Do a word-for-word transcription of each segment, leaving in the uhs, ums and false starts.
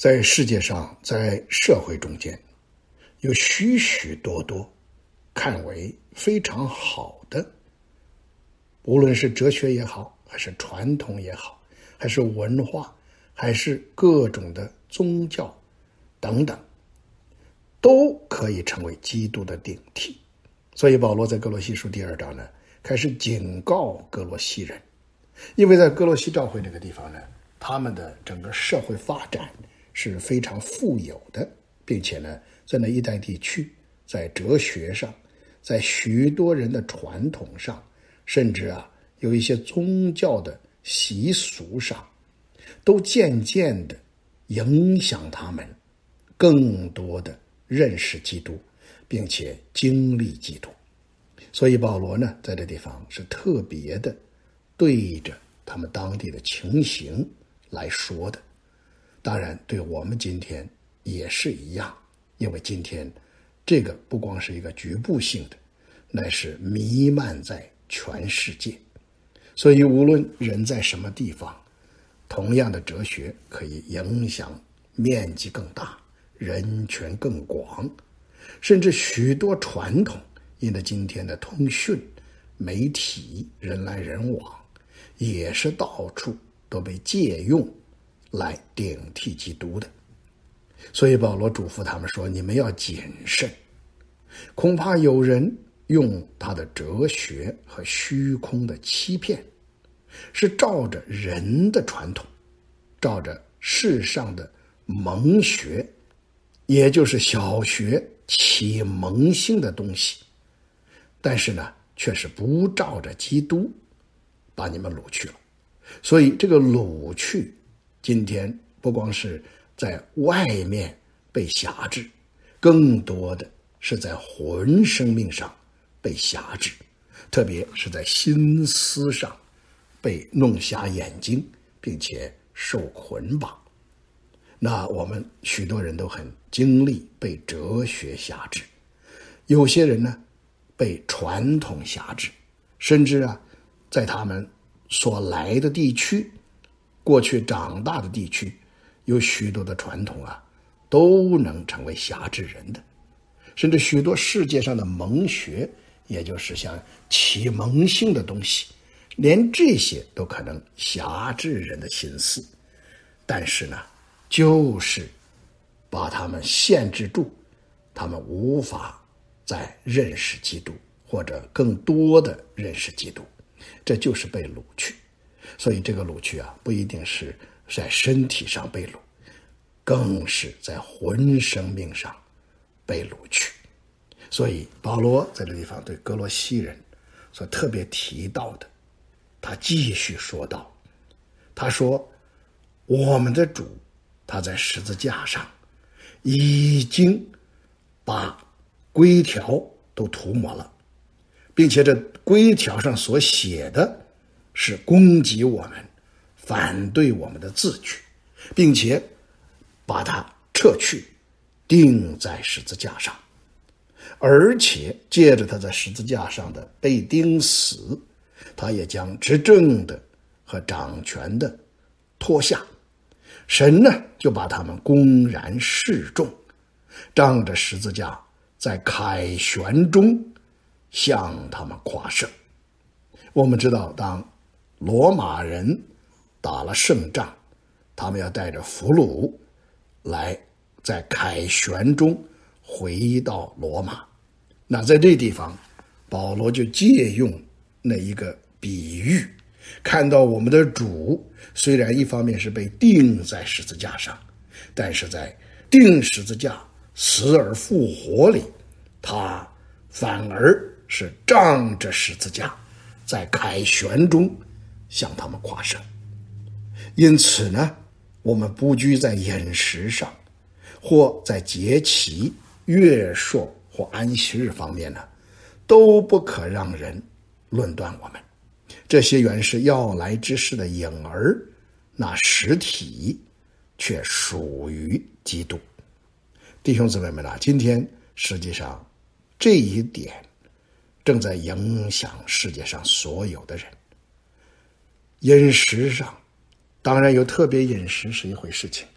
在世界上，在社会中间，有许许多多看为非常好的，无论是哲学也好，还是传统也好，还是文化，还是各种的宗教等等，都可以成为基督的顶替。所以保罗在哥罗西书第二章呢，开始警告哥罗西人，因为在哥罗西教会这个地方呢，他们的整个社会发展是非常富有的，并且呢，在那一带地区，在哲学上，在许多人的传统上，甚至啊，有一些宗教的习俗上，都渐渐的影响他们更多的认识基督，并且经历基督。所以保罗呢，在这地方是特别的对着他们当地的情形来说的。当然对我们今天也是一样，因为今天这个不光是一个局部性的，乃是弥漫在全世界。所以无论人在什么地方，同样的哲学可以影响面积更大，人权更广，甚至许多传统因着今天的通讯媒体人来人往，也是到处都被借用来顶替基督的。所以保罗嘱咐他们说，你们要谨慎，恐怕有人用他的哲学和虚空的欺骗，是照着人的传统，照着世上的蒙学，也就是小学启蒙性的东西，但是呢，却是不照着基督把你们掳去了。所以这个掳去，今天不光是在外面被辖制，更多的是在魂生命上被辖制，特别是在心思上被弄瞎眼睛，并且受捆绑。那我们许多人都很经历被哲学辖制，有些人呢被传统辖制，甚至啊，在他们所来的地区，过去长大的地区，有许多的传统啊，都能成为辖制人的。甚至许多世界上的蒙学，也就是像启蒙性的东西，连这些都可能辖制人的心思。但是呢，就是把他们限制住，他们无法再认识基督，或者更多的认识基督，这就是被掳去。所以这个掳去啊，不一定是在身体上被掳，更是在魂生命上被掳去。所以保罗在这地方对哥罗西人所特别提到的，他继续说道，他说我们的主他在十字架上已经把规条都涂抹了，并且这规条上所写的是攻击我们，反对我们的字句，并且把它撤去，钉在十字架上。而且借着他在十字架上的被钉死，他也将执政的和掌权的脱下。神呢，就把他们公然示众，仗着十字架在凯旋中向他们夸胜。我们知道，当罗马人打了胜仗，他们要带着俘虏来在凯旋中回到罗马。那在这地方，保罗就借用那一个比喻，看到我们的主虽然一方面是被钉在十字架上，但是在钉十字架死而复活里，他反而是仗着十字架在凯旋中向他们夸胜。因此呢，我们不拘在饮食上，或在节期、月朔或安息日方面呢，都不可让人论断我们。这些原是要来之事的影儿，那实体却属于基督。弟兄姊妹们啊，今天实际上这一点正在影响世界上所有的人。饮食上当然有特别饮食是一回事情，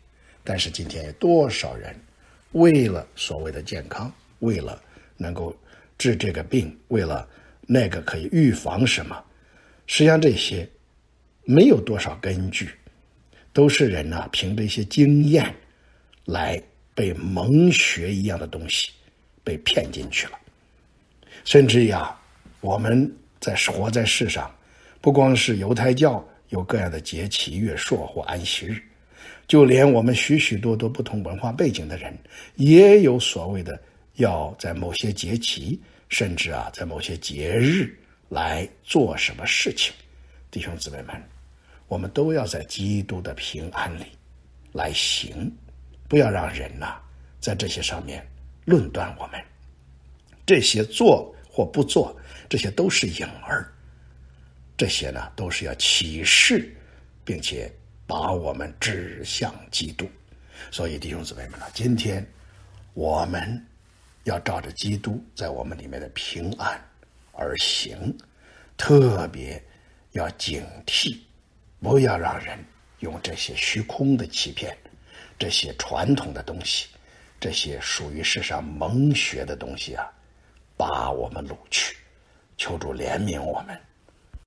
但是今天有多少人为了所谓的健康，为了能够治这个病，为了那个可以预防什么，实际上这些没有多少根据，都是人呢、啊、凭着一些经验来被蒙学一样的东西被骗进去了。甚至呀，我们在活在世上，不光是犹太教有各样的节期、月朔或安息日，就连我们许许多多不同文化背景的人，也有所谓的要在某些节期，甚至啊在某些节日来做什么事情。弟兄姊妹们，我们都要在基督的平安里来行，不要让人呐、啊、在这些上面论断我们。这些做或不做，这些都是影儿，这些呢都是要启示，并且把我们指向基督。所以弟兄姊妹们呢，今天我们要照着基督在我们里面的平安而行，特别要警惕，不要让人用这些虚空的欺骗，这些传统的东西，这些属于世上蒙学的东西啊，把我们掳去。求主怜悯我们，